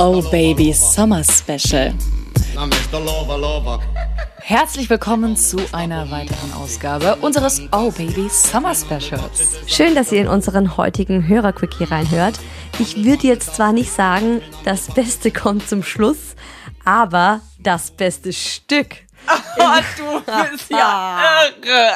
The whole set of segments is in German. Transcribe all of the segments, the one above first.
Oh Baby Summer Special. Herzlich willkommen zu einer weiteren Ausgabe unseres Oh Baby Summer Specials. Schön, dass ihr in unseren heutigen Hörerquickie reinhört. Ich würde jetzt zwar nicht sagen, das Beste kommt zum Schluss, aber das beste Stück. Oh, du bist ja irre.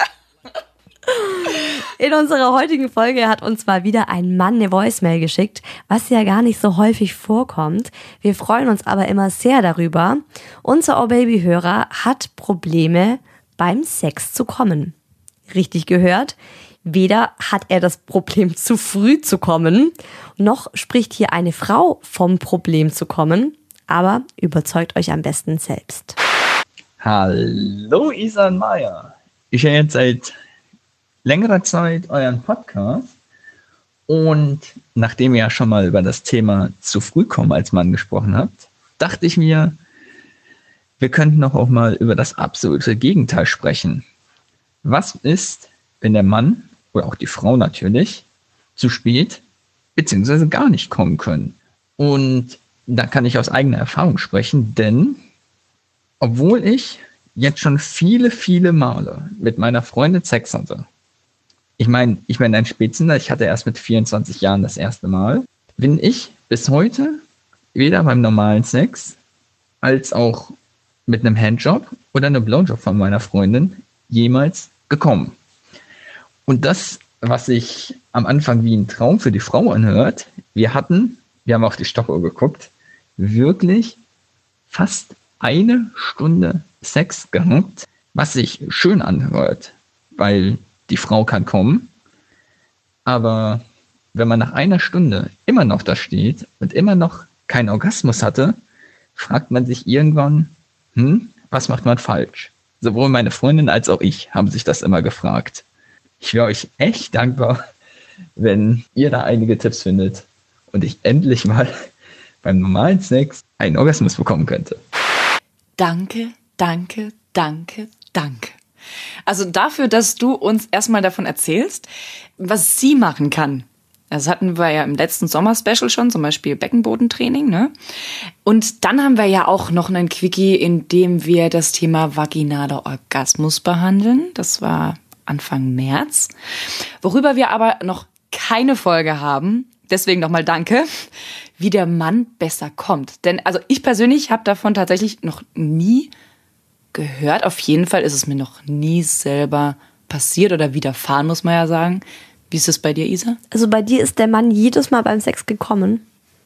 In unserer heutigen Folge hat uns mal wieder ein Mann eine Voicemail geschickt, was ja gar nicht so häufig vorkommt. Wir freuen uns aber immer sehr darüber. Unser Oh Baby-Hörer hat Probleme beim Sex zu kommen. Richtig gehört. Weder hat er das Problem, zu früh zu kommen, noch spricht hier eine Frau vom Problem zu kommen. Aber überzeugt euch am besten selbst. Hallo Isa und Maya. Ich höre jetzt seit längerer Zeit euren Podcast und nachdem ihr ja schon mal über das Thema zu früh kommen als Mann gesprochen habt, dachte ich mir, wir könnten doch auch mal über das absolute Gegenteil sprechen. Was ist, wenn der Mann oder auch die Frau natürlich zu spät bzw. gar nicht kommen können? Und da kann ich aus eigener Erfahrung sprechen, denn obwohl ich jetzt schon viele Male mit meiner Freundin Sex hatte, ich bin ein Spätzünder, ich hatte erst mit 24 Jahren das erste Mal, bin ich bis heute weder beim normalen Sex als auch mit einem Handjob oder einem Blowjob von meiner Freundin jemals gekommen. Und das, was sich am Anfang wie ein Traum für die Frau anhört, wir haben auf die Stoppuhr geguckt, wirklich fast eine Stunde Sex gehabt, was sich schön anhört, weil die Frau kann kommen, aber wenn man nach einer Stunde immer noch da steht und immer noch keinen Orgasmus hatte, fragt man sich irgendwann, was macht man falsch? Sowohl meine Freundin als auch ich haben sich das immer gefragt. Ich wäre euch echt dankbar, wenn ihr da einige Tipps findet und ich endlich mal beim normalen Sex einen Orgasmus bekommen könnte. Danke. Also dafür, dass du uns erstmal davon erzählst, was sie machen kann. Das hatten wir ja im letzten Sommer-Special schon, zum Beispiel Beckenbodentraining, ne? Und dann haben wir ja auch noch einen Quickie, in dem wir das Thema vaginaler Orgasmus behandeln. Das war Anfang März. Worüber wir aber noch keine Folge haben, deswegen nochmal danke, wie der Mann besser kommt. Denn also ich persönlich habe davon tatsächlich noch nie gehört. Auf jeden Fall ist es mir noch nie selber passiert oder widerfahren, muss man ja sagen. Wie ist es bei dir, Isa? Also bei dir ist der Mann jedes Mal beim Sex gekommen?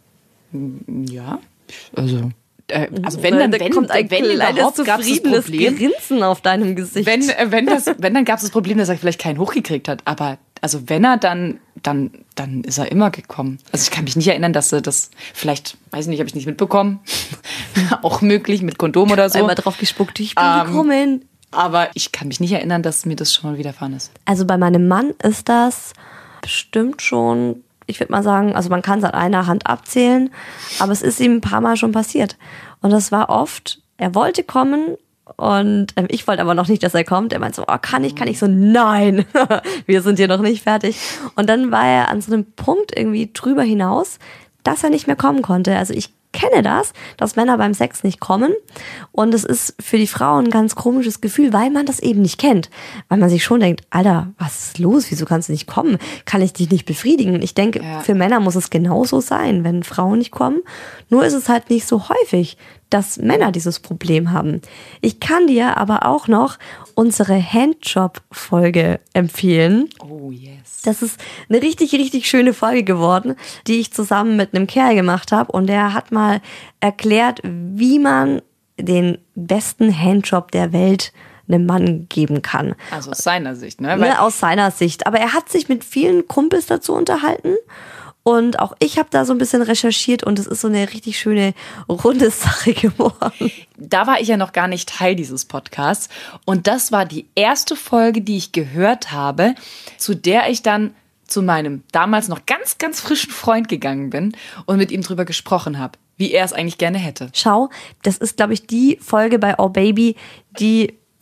Ja, also wenn kommt ein überhaupt gab es das zufriedenes Problem. Grinsen auf deinem Gesicht. Wenn dann gab es das Problem, dass er vielleicht keinen hochgekriegt hat. Aber also wenn er dann ist er immer gekommen. Also ich kann mich nicht erinnern, dass er das vielleicht, weiß ich nicht, habe ich nicht mitbekommen. Auch möglich mit Kondom oder so. Einmal drauf gespuckt, ich bin gekommen. Aber ich kann mich nicht erinnern, dass mir das schon mal widerfahren ist. Also bei meinem Mann ist das bestimmt schon, ich würde mal sagen, also man kann es an einer Hand abzählen, aber es ist ihm ein paar Mal schon passiert. Und das war oft, er wollte kommen und ich wollte aber noch nicht, dass er kommt. Er meinte so, oh, kann ich? So, nein, wir sind hier noch nicht fertig. Und dann war er an so einem Punkt irgendwie drüber hinaus, dass er nicht mehr kommen konnte. Also ich kenne das, dass Männer beim Sex nicht kommen und es ist für die Frau ein ganz komisches Gefühl, weil man das eben nicht kennt, weil man sich schon denkt, Alter, was ist los, wieso kannst du nicht kommen, kann ich dich nicht befriedigen? Ich denke, Für Männer muss es genauso sein, wenn Frauen nicht kommen, nur ist es halt nicht so häufig, dass Männer dieses Problem haben. Ich kann dir aber auch noch unsere Handjob-Folge empfehlen. Oh yes. Das ist eine richtig schöne Folge geworden, die ich zusammen mit einem Kerl gemacht habe. Und der hat mal erklärt, wie man den besten Handjob der Welt einem Mann geben kann. Also aus seiner Sicht, ne? Aus seiner Sicht. Aber er hat sich mit vielen Kumpels dazu unterhalten. Und auch ich habe da so ein bisschen recherchiert und es ist so eine richtig schöne, runde Sache geworden. Da war ich ja noch gar nicht Teil dieses Podcasts. Und das war die erste Folge, die ich gehört habe, zu der ich dann zu meinem damals noch ganz frischen Freund gegangen bin und mit ihm drüber gesprochen habe, wie er es eigentlich gerne hätte. Schau, das ist, glaube ich, die Folge bei Oh Baby, die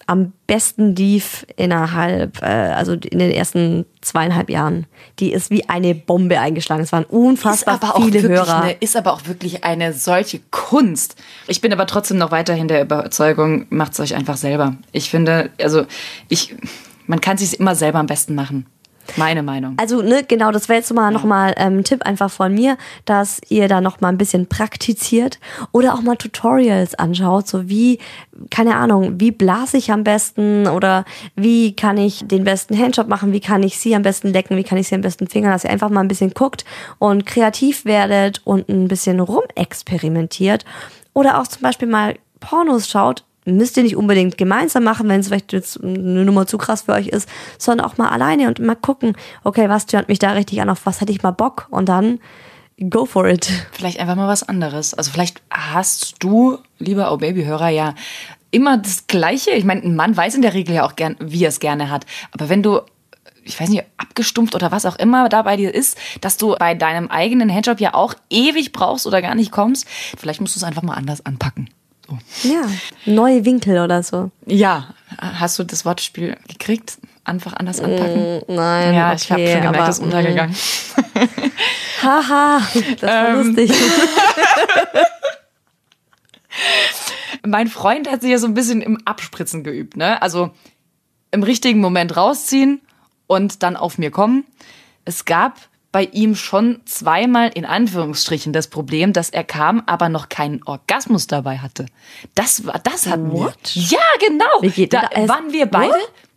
am besten lief also in den ersten 2,5 Jahren. Die ist wie eine Bombe eingeschlagen. Es waren unfassbar viele Hörer. Ist aber auch wirklich eine solche Kunst. Ich bin aber trotzdem noch weiterhin der Überzeugung, macht's euch einfach selber. Ich finde, man kann es sich immer selber am besten machen. Meine Meinung. Also, genau, das wäre jetzt nochmal ein Tipp einfach von mir, dass ihr da nochmal ein bisschen praktiziert oder auch mal Tutorials anschaut, so wie, keine Ahnung, wie blase ich am besten oder wie kann ich den besten Handjob machen, wie kann ich sie am besten lecken, wie kann ich sie am besten fingern, dass ihr einfach mal ein bisschen guckt und kreativ werdet und ein bisschen rumexperimentiert oder auch zum Beispiel mal Pornos schaut. Müsst ihr nicht unbedingt gemeinsam machen, wenn es vielleicht jetzt eine Nummer zu krass für euch ist, sondern auch mal alleine und mal gucken, okay, was stört mich da richtig an, auf was hätte ich mal Bock und dann go for it. Vielleicht einfach mal was anderes. Also vielleicht hast du, lieber Oh Baby-Hörer, ja immer das Gleiche. Ich meine, ein Mann weiß in der Regel ja auch gern, wie er es gerne hat. Aber wenn du, ich weiß nicht, abgestumpft oder was auch immer da bei dir ist, dass du bei deinem eigenen Handjob ja auch ewig brauchst oder gar nicht kommst, vielleicht musst du es einfach mal anders anpacken. So. Ja, neue Winkel oder so. Ja, hast du das Wortspiel gekriegt? Einfach anders anpacken? Nein, ja, okay, ich habe schon gemerkt, das ist untergegangen. Haha, das war lustig. Mein Freund hat sich ja so ein bisschen im Abspritzen geübt, ne? Also im richtigen Moment rausziehen und dann auf mir kommen. Es gab bei ihm schon zweimal in Anführungsstrichen das Problem, dass er kam, aber noch keinen Orgasmus dabei hatte. Das hatten wir. Ja, genau. Wie geht da das? waren wir beide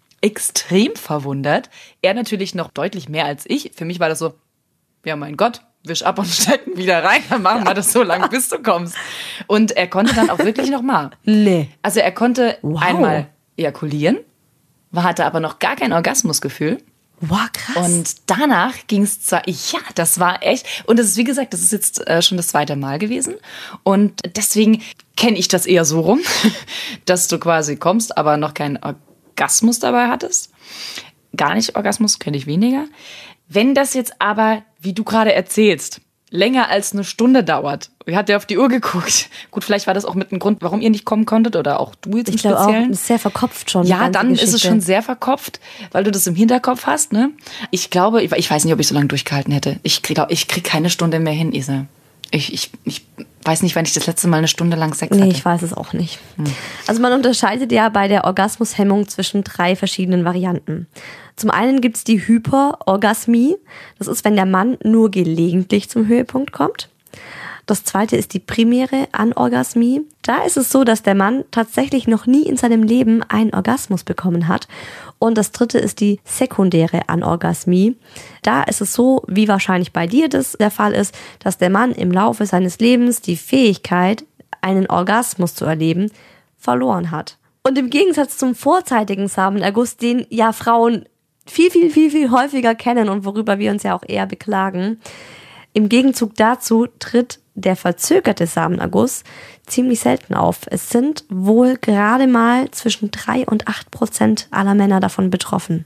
extrem verwundert. Er natürlich noch deutlich mehr als ich. Für mich war das so, ja mein Gott, wisch ab und stecken wieder rein, dann machen wir das so lange, bis du kommst. Und er konnte dann auch wirklich noch mal. Nee. Also er konnte einmal ejakulieren, hatte aber noch gar kein Orgasmusgefühl. Wow, krass. Und danach ging es das war echt. Und das ist, wie gesagt, das ist jetzt schon das 2. Mal gewesen. Und deswegen kenne ich das eher so rum, dass du quasi kommst, aber noch keinen Orgasmus dabei hattest. Gar nicht Orgasmus, kenne ich weniger. Wenn das jetzt aber, wie du gerade erzählst, länger als eine Stunde dauert. Ihr habt ja auf die Uhr geguckt. Gut, vielleicht war das auch mit ein Grund, warum ihr nicht kommen konntet oder auch du jetzt im Speziellen. Ich glaube auch, ist sehr verkopft schon. Ja, dann ist es schon sehr verkopft, weil du das im Hinterkopf hast, ne? Ich glaube, ich weiß nicht, ob ich so lange durchgehalten hätte. Ich krieg keine Stunde mehr hin, Isa. Ich weiß nicht, wann ich das letzte Mal eine Stunde lang Sex hatte. Nee, ich weiß es auch nicht. Also man unterscheidet ja bei der Orgasmushemmung zwischen 3 verschiedenen Varianten. Zum einen gibt's die Hyperorgasmie. Das ist, wenn der Mann nur gelegentlich zum Höhepunkt kommt. Das zweite ist die primäre Anorgasmie. Da ist es so, dass der Mann tatsächlich noch nie in seinem Leben einen Orgasmus bekommen hat. Und das dritte ist die sekundäre Anorgasmie. Da ist es so, wie wahrscheinlich bei dir das der Fall ist, dass der Mann im Laufe seines Lebens die Fähigkeit, einen Orgasmus zu erleben, verloren hat. Und im Gegensatz zum vorzeitigen Samenerguss, den ja Frauen viel häufiger kennen und worüber wir uns ja auch eher beklagen, im Gegenzug dazu tritt der verzögerte Samenerguss ziemlich selten auf. Es sind wohl gerade mal zwischen 3 und 8% aller Männer davon betroffen.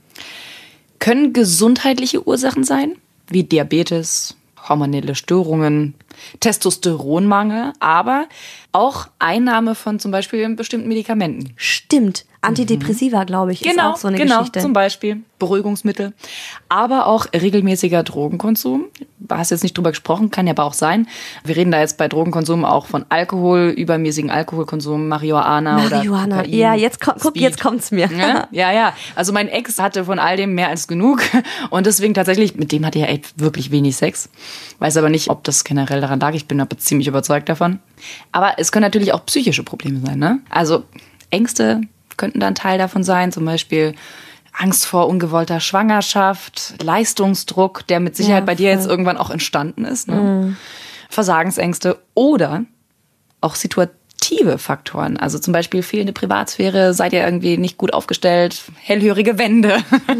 Können gesundheitliche Ursachen sein, wie Diabetes, hormonelle Störungen, Testosteronmangel, aber auch Einnahme von zum Beispiel bestimmten Medikamenten. Stimmt. Antidepressiva, glaube ich, ist auch so eine Geschichte. Genau, zum Beispiel Beruhigungsmittel, aber auch regelmäßiger Drogenkonsum. Du hast jetzt nicht drüber gesprochen, kann ja aber auch sein. Wir reden da jetzt bei Drogenkonsum auch von Alkohol, übermäßigen Alkoholkonsum, Marihuana oder Kokain, ja, jetzt kommt's mir. Ja. Also mein Ex hatte von all dem mehr als genug und deswegen tatsächlich, mit dem hatte er wirklich wenig Sex. Weiß aber nicht, ob das generell daran lag. Ich bin aber ziemlich überzeugt davon. Aber es können natürlich auch psychische Probleme sein, ne? Also Ängste könnten da ein Teil davon sein, zum Beispiel Angst vor ungewollter Schwangerschaft, Leistungsdruck, der mit Sicherheit bei dir jetzt irgendwann auch entstanden ist, ne? Versagensängste oder auch situative Faktoren, also zum Beispiel fehlende Privatsphäre, seid ihr irgendwie nicht gut aufgestellt, hellhörige Wände,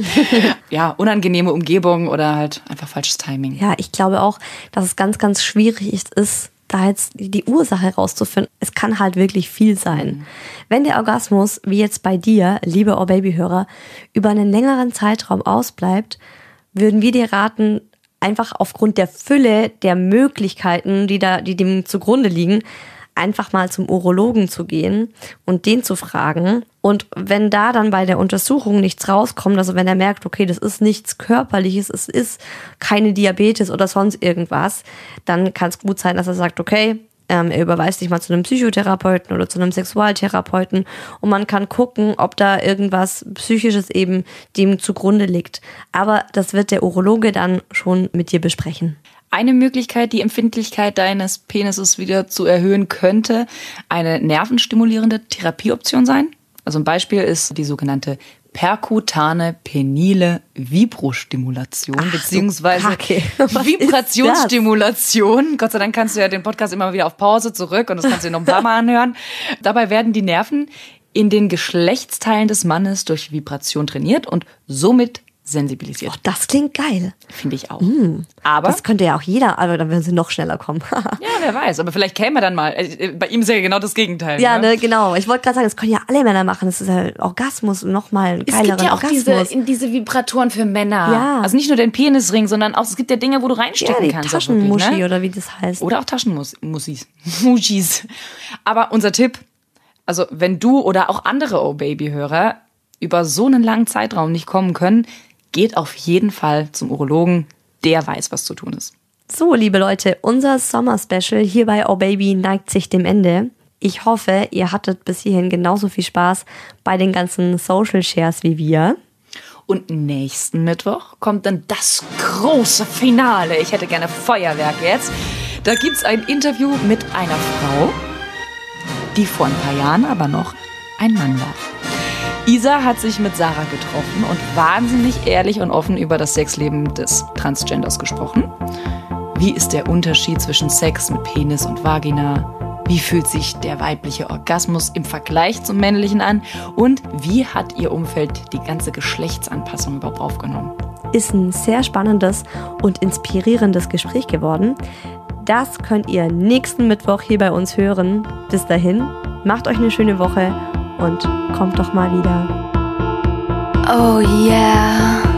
ja, unangenehme Umgebung oder halt einfach falsches Timing. Ja, ich glaube auch, dass es ganz schwierig ist, da jetzt die Ursache rauszufinden. Es kann halt wirklich viel sein. Wenn der Orgasmus, wie jetzt bei dir, liebe Oh Baby-Hörer, über einen längeren Zeitraum ausbleibt, würden wir dir raten, einfach aufgrund der Fülle der Möglichkeiten, die dem zugrunde liegen, einfach mal zum Urologen zu gehen und den zu fragen. Und wenn da dann bei der Untersuchung nichts rauskommt, also wenn er merkt, okay, das ist nichts Körperliches, es ist keine Diabetes oder sonst irgendwas, dann kann es gut sein, dass er sagt, okay, er überweist dich mal zu einem Psychotherapeuten oder zu einem Sexualtherapeuten und man kann gucken, ob da irgendwas Psychisches eben dem zugrunde liegt. Aber das wird der Urologe dann schon mit dir besprechen. Eine Möglichkeit, die Empfindlichkeit deines Penises wieder zu erhöhen, könnte eine nervenstimulierende Therapieoption sein. Also ein Beispiel ist die sogenannte perkutane penile Vibrostimulation beziehungsweise Vibrationsstimulation. Gott sei Dank kannst du ja den Podcast immer wieder auf Pause zurück und das kannst du dir noch ein paar Mal anhören. Dabei werden die Nerven in den Geschlechtsteilen des Mannes durch Vibration trainiert und somit sensibilisiert. Oh, das klingt geil. Finde ich auch. Aber das könnte ja auch jeder, aber dann würden sie noch schneller kommen. Ja, wer weiß. Aber vielleicht käme er dann mal. Bei ihm ist ja genau das Gegenteil. Ja, ne, genau. Ich wollte gerade sagen, das können ja alle Männer machen. Das ist ja Orgasmus und nochmal ein geileren Orgasmus. Es gibt ja auch diese Vibratoren für Männer. Ja. Also nicht nur den Penisring, sondern auch, es gibt ja Dinge, wo du reinstecken die kannst. Taschenmuschi wirklich, ne? oder wie das heißt. Oder auch Taschenmuschis. Aber unser Tipp, also wenn du oder auch andere Oh-Baby-Hörer über so einen langen Zeitraum nicht kommen können, geht auf jeden Fall zum Urologen, der weiß, was zu tun ist. So, liebe Leute, unser Sommer-Special hier bei Oh Baby neigt sich dem Ende. Ich hoffe, ihr hattet bis hierhin genauso viel Spaß bei den ganzen Social-Shares wie wir. Und nächsten Mittwoch kommt dann das große Finale. Ich hätte gerne Feuerwerk jetzt. Da gibt's ein Interview mit einer Frau, die vor ein paar Jahren aber noch ein Mann war. Isa hat sich mit Sarah getroffen und wahnsinnig ehrlich und offen über das Sexleben des Transgenders gesprochen. Wie ist der Unterschied zwischen Sex mit Penis und Vagina? Wie fühlt sich der weibliche Orgasmus im Vergleich zum männlichen an? Und wie hat ihr Umfeld die ganze Geschlechtsanpassung überhaupt aufgenommen? Ist ein sehr spannendes und inspirierendes Gespräch geworden. Das könnt ihr nächsten Mittwoch hier bei uns hören. Bis dahin, macht euch eine schöne Woche und kommt doch mal wieder. Oh yeah.